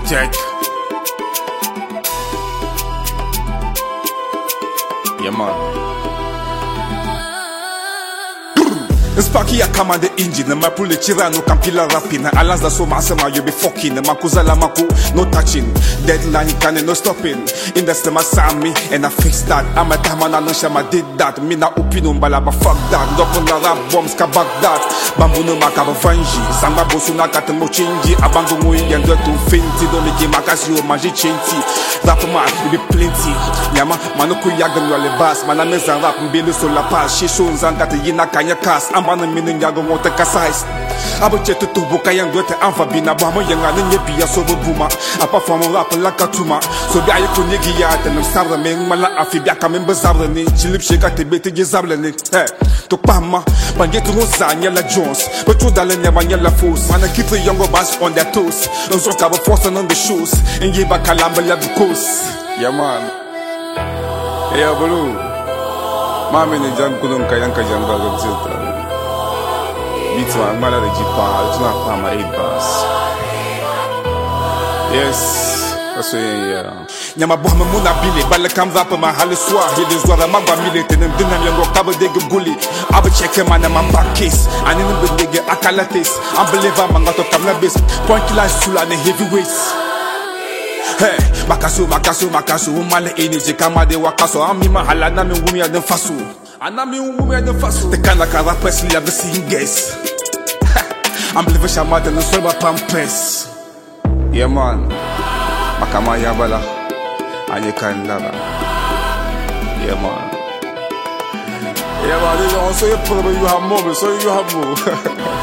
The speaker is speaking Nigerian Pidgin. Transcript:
Check. Yeah, man. Sparky ya kama the engine ma pule chira no kampila rapping alas da so masema you be fucking makuzala maku no touching deadline can no stopping in the stomach sami and I fix that I'm a tamana no shama did that me na opinion bala ba fuck that dopo na rap bombs ka back that bambu no makaba fanji samba bosu na kata mo change abango mo yendo to fenti do me ke makasi o maji chenti rap man be plenty nyama manoko yaga no le bass mana meza rap mbele so la pass she show nzanga te yina kanya kas bana minin yago won't kasais abuche tutu buka yang dote anfa bina bamo yang ane nyebi ya sobo buma apa famo rap la katuma so bi ayiko negi ya tenem sabra men mala afibia kamen bezabra ni chilip sheka te bete gezabla ni to pama bangetu rosa nyela jones but to dale nyama nyela force mana keep the younger bass on their toes so kabo force on the shoes and give back kalamba la because yeah man yeah bolu mami ni jam kudum kayanka jamba gazeta beats man, mala de jipa, it's not my 8 bars. Yes, that's what yeah. Nyama bohma muna bile, bala kam rap ma haliswa. Hili zwara magba mile tenem dinam yango kaba dege guli. Aba cheke mana mamba case, aninu bendege akalates. Unbeliever mangato kamna base, point kila sula ne heavyweights. Hey, makasu, umale energy kama de wakaso. Amima halana mi wumi aden fasu. Anami wumi aden fasu. The kind of rappers you ever seen, guys. I'm living shamad and so my pampers. Yeah man, makama yabala, anye kandala. Yeah man. Yeah man, you also you have more, so you have more.